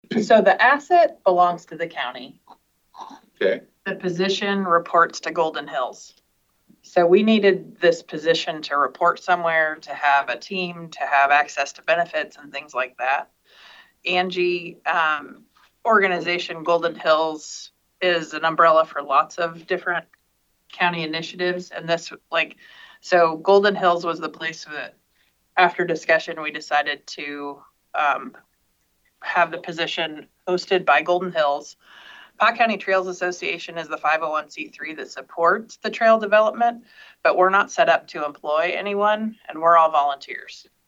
So the asset belongs to the county. Okay. The position reports to Golden Hills. So we needed this position to report somewhere, to have a team, to have access to benefits and things like that. Angie organization, Golden Hills, is an umbrella for lots of different county initiatives. And so Golden Hills was the place that, after discussion, we decided to have the position hosted by Golden Hills. Pot County Trails Association is the 501c3 that supports the trail development, but we're not set up to employ anyone, and we're all volunteers.